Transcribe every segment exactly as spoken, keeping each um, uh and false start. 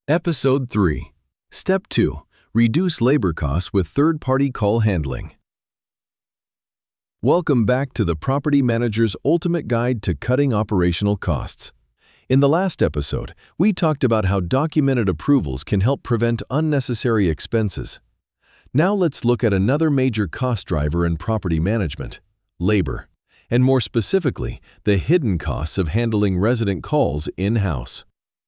Episode three. Step two. Reduce labor costs with third-party call handling. Welcome back to the Property Manager's Ultimate Guide to Cutting Operational Costs. In the last episode, we talked about how documented approvals can help prevent unnecessary expenses. Now let's look at another major cost driver in property management: labor, and more specifically, the hidden costs of handling resident calls in-house.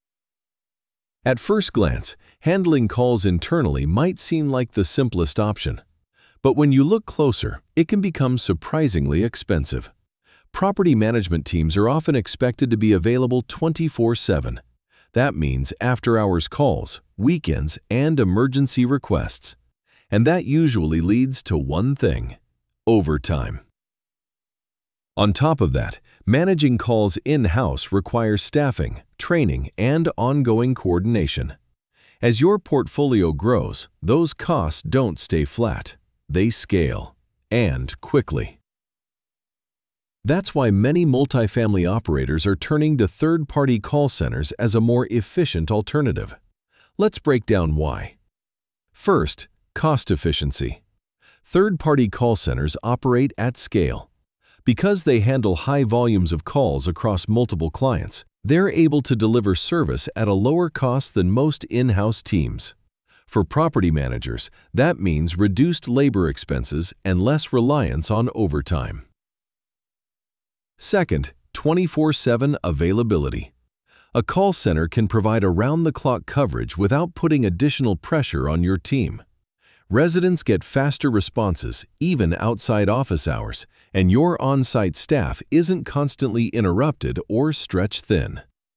At first glance, handling calls internally might seem like the simplest option. But when you look closer, it can become surprisingly expensive. Property management teams are often expected to be available twenty-four seven. That means after-hours calls, weekends, and emergency requests. And that usually leads to one thing: overtime. On top of that, managing calls in-house requires staffing, training, and ongoing coordination. As your portfolio grows, those costs don't stay flat. They scale, and quickly. That's why many multifamily operators are turning to third-party call centers as a more efficient alternative. Let's break down why. First, cost efficiency. Third-party call centers operate at scale. Because they handle high volumes of calls across multiple clients, they're able to deliver service at a lower cost than most in-house teams. For property managers, that means reduced labor expenses and less reliance on overtime. Second, twenty-four seven availability. A call center can provide around-the-clock coverage without putting additional pressure on your team. Residents get faster responses even outside office hours, and your on-site staff isn't constantly interrupted or stretched thin.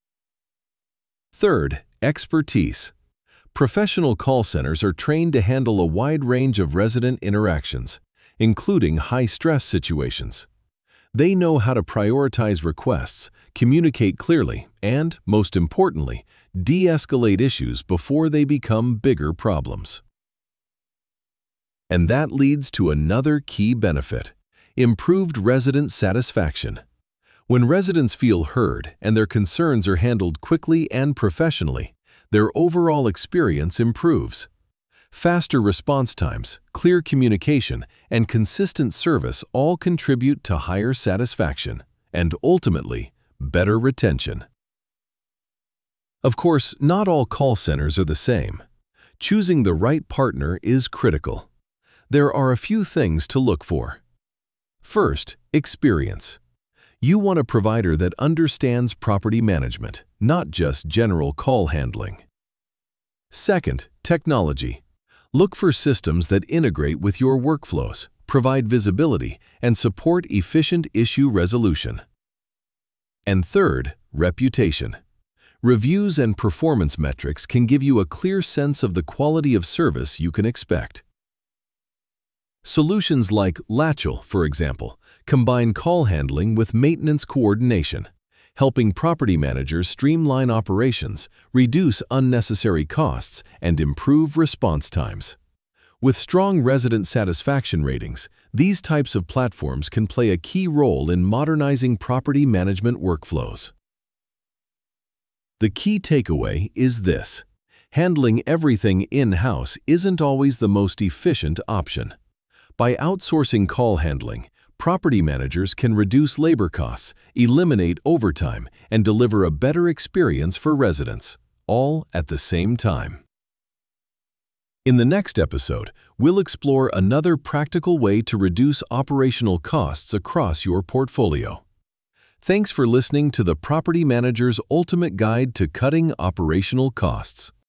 Third, expertise. Professional call centers are trained to handle a wide range of resident interactions, including high-stress situations. They know how to prioritize requests, communicate clearly, and, most importantly, de-escalate issues before they become bigger problems. And that leads to another key benefit: improved resident satisfaction. When residents feel heard and their concerns are handled quickly and professionally, their overall experience improves. Faster response times, clear communication, and consistent service all contribute to higher satisfaction and, ultimately, better retention. Of course, not all call centers are the same. Choosing the right partner is critical. There are a few things to look for. First, experience. You want a provider that understands property management, not just general call handling. Second, technology. Look for systems that integrate with your workflows, provide visibility, and support efficient issue resolution. And third, reputation. Reviews and performance metrics can give you a clear sense of the quality of service you can expect. Solutions like Latchel, for example, combine call handling with maintenance coordination, helping property managers streamline operations, reduce unnecessary costs, and improve response times. With strong resident satisfaction ratings, these types of platforms can play a key role in modernizing property management workflows. The key takeaway is this: handling everything in-house isn't always the most efficient option. By outsourcing call handling, property managers can reduce labor costs, eliminate overtime, and deliver a better experience for residents, all at the same time. In the next episode, we'll explore another practical way to reduce operational costs across your portfolio. Thanks for listening to the Property Manager's Ultimate Guide to Cutting Operational Costs.